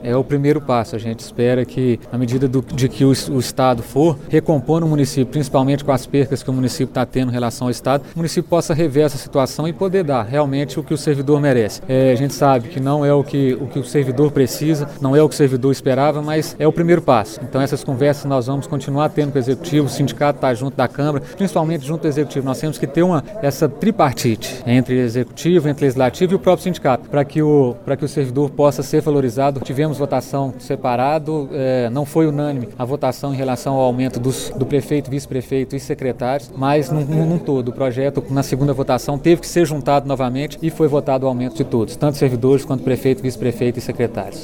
É o primeiro passo. A gente espera que, à medida de que o Estado for recompondo o município, principalmente com as percas que o município está tendo em relação ao Estado, o município possa rever essa situação e poder dar realmente o que o servidor merece. A gente sabe que não é o que o servidor precisa, não é o que o servidor esperava, mas é o primeiro passo. Então essas conversas nós vamos continuar tendo com o Executivo, o sindicato está junto da Câmara, principalmente junto do Executivo. Nós temos que ter essa tripartite entre Executivo, entre Legislativo e o próprio sindicato, para que o servidor possa ser valorizado. Tivemos votação separado, não foi unânime a votação em relação ao aumento do prefeito, vice-prefeito e secretários, mas num todo, o projeto na segunda votação teve que ser juntado novamente e foi votado o aumento de todos, tanto servidores quanto prefeito, vice-prefeito e secretários.